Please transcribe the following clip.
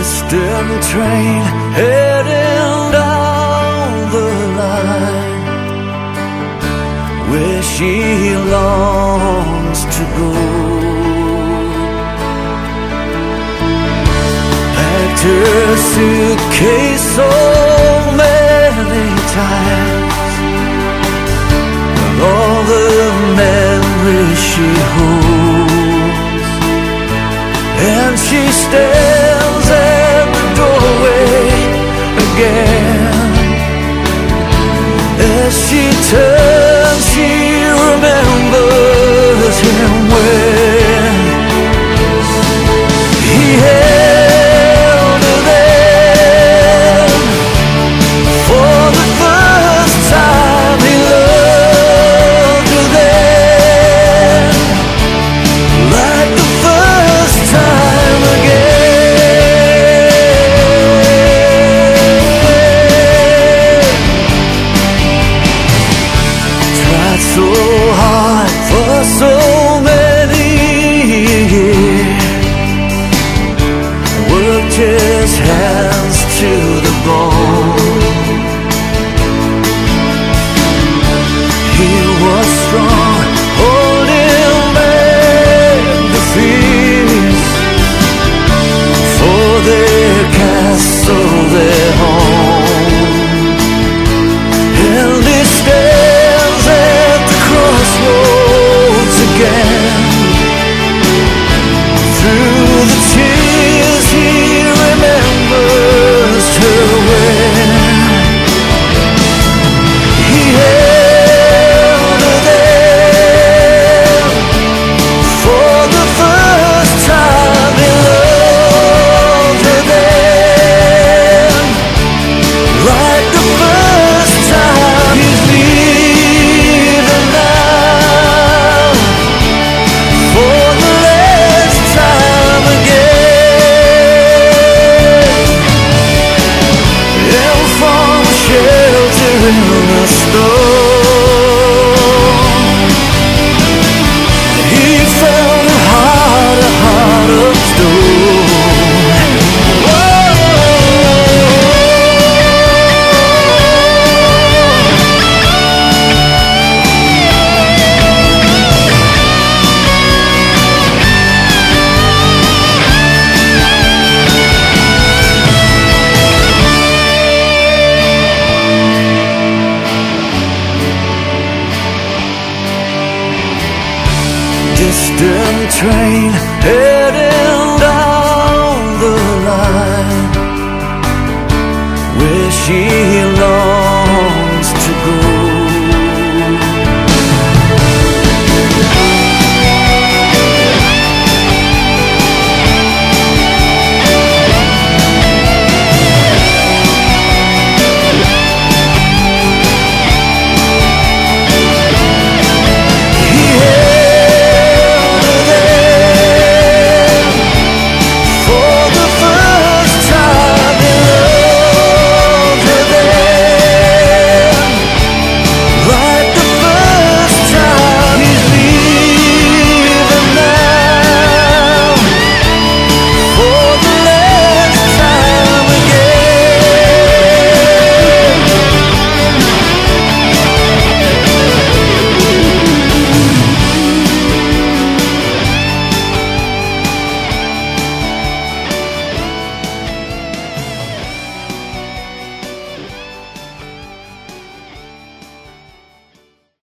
distant train heading down the line where she longs to go. Packed her suitcase so many times, and all the memories she holds, and she stands at the doorway again. As she turns, she remembers him when he held her then. For the first time he loved her then, like the first time again. Tried so hard for so many years, worked his hands to the bone. He was strong, holding back the fears for their castle, their home. And he stands at the crossroads again. Through the tears he remembers her when he held her then. For the first time he loved her then, like the first time. He's leaving now for the last time again, and from shelter in the storm, he found a heart of stone. Distant train heading down the line where she